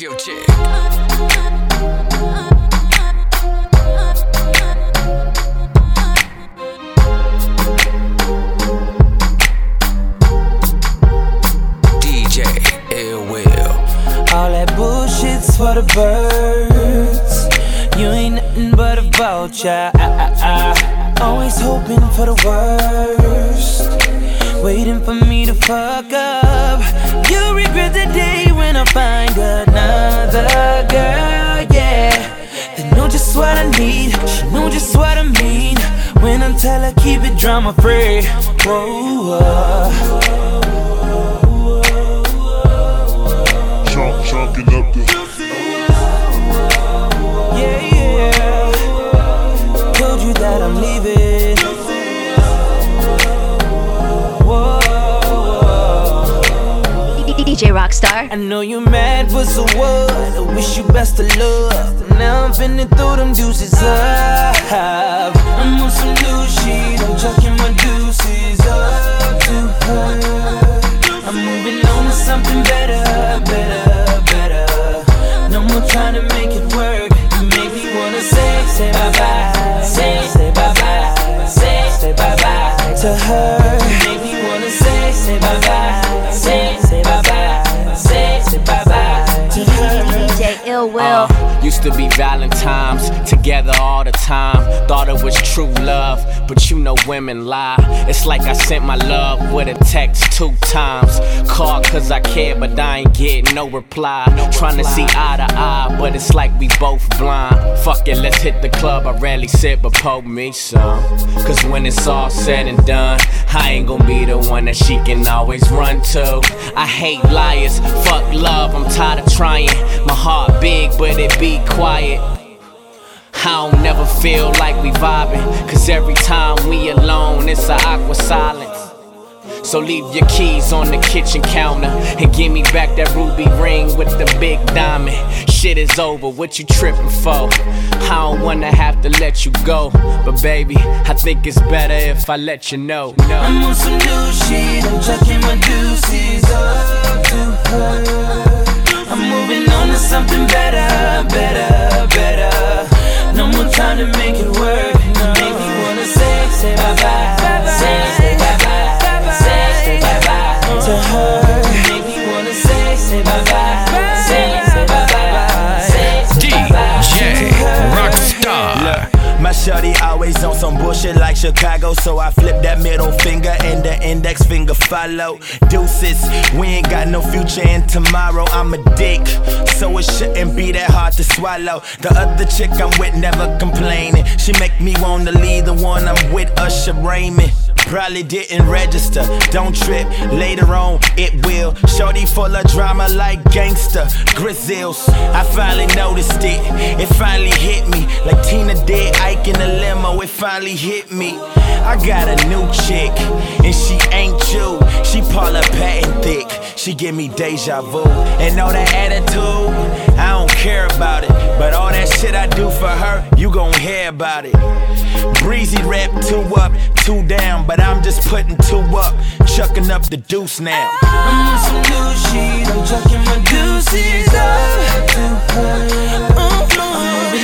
Future. DJ Ill Will. All that bullshit's for the birds. You ain't nothing but a vulture. Always hoping for the worst, waiting for me to fuck up. You'll regret the day when I find another girl, yeah. They know just what I need, she know just what I mean. When I tell her keep it drama free. Whoa, Chunking up the yeah. Told you that I'm leaving. Whoa. DJ Rockstar. I know you mad, but so what? I wish you best of luck. Now I'm finna throw them deuces up. I'm on some new shit, I'm chucking my deuces up to her. I'm moving on to something better. No more trying to make it work. You make me wanna say bye-bye. Say bye-bye. Say bye-bye to her. You make me wanna say bye-bye. Say bye-bye. Say bye-bye to her. DJ Ill Will. Used to be Valentine's, together all the time. Thought it was true love, but you know women lie. It's like I sent my love with a text 2 times. Called cause I care, but I ain't getting no reply. Trying to see eye to eye, but it's like we both blind. Fuck it, let's hit the club. I rarely sit, but poke me some. Cause when it's all said and done, I ain't gon' be the one that she can always run to. I hate liars, fuck love, I'm tired of trying. My heart big, but it be quiet. I don't never feel like we vibing, cause every time we alone, it's a awkward silence. So leave your keys on the kitchen counter and give me back that ruby ring with the big diamond. Shit is over, what you tripping for? I don't wanna have to let you go, but baby, I think it's better if I let you know. I'm on some new shit, I'm chucking my deuces up to her. I'm moving on to something better. No more trying to make it work. Make me wanna say bye-bye. Say bye-bye. Say bye-bye to her. Make me wanna say bye-bye. Say bye-bye. DJ Rockstar. Look, my shawty always on some bullshit like Chicago, so I flip that middle finger and the index finger follow. Deuces, we ain't got no future in tomorrow. I'm a dick, so it shouldn't be that hard to swallow. The other chick I'm with never complaining. She make me wanna leave the one I'm with, Usher Raymond. Probably didn't register, don't trip, later on it will. Shorty full of drama like gangsta, Grizzles. I finally noticed it finally hit me. Like Tina did Ike in the limo, it finally hit me. I got a new chick, and she ain't you. She Paula Patton thick, she give me deja vu. And all that attitude, I don't care about it. But all that shit I do for her, you gon' hear about it. Breezy rap 2 up, 2 down, but I'm just putting 2 up, chucking up the deuce now. I'm on some new shit, I'm chucking my deuces up to her. I'm moving